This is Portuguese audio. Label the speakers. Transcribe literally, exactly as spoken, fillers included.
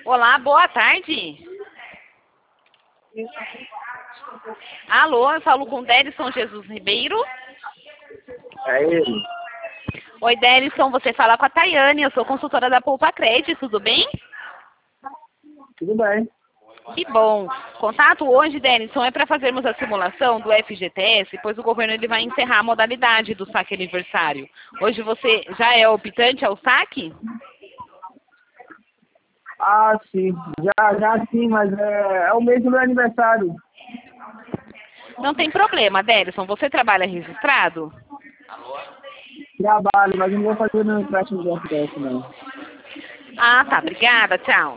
Speaker 1: Olá, boa tarde. Alô, eu falo com Derison Jesus Ribeiro.
Speaker 2: É ele.
Speaker 1: Oi, Derison, você fala com a Tayane, eu sou consultora da Poupa Cred, tudo bem?
Speaker 2: Tudo bem.
Speaker 1: Que bom. Contato hoje, Derison, é para fazermos a simulação do F G T S, pois o governo ele vai encerrar a modalidade do saque aniversário. Hoje você já é optante ao saque?
Speaker 2: Ah, sim. Já, já sim, mas é, é o mês do meu aniversário.
Speaker 1: Não tem problema, Derison. Você trabalha registrado?
Speaker 2: Trabalho, mas não vou fazer meu empréstimo do F D S, não.
Speaker 1: Ah, tá. Obrigada. Tchau.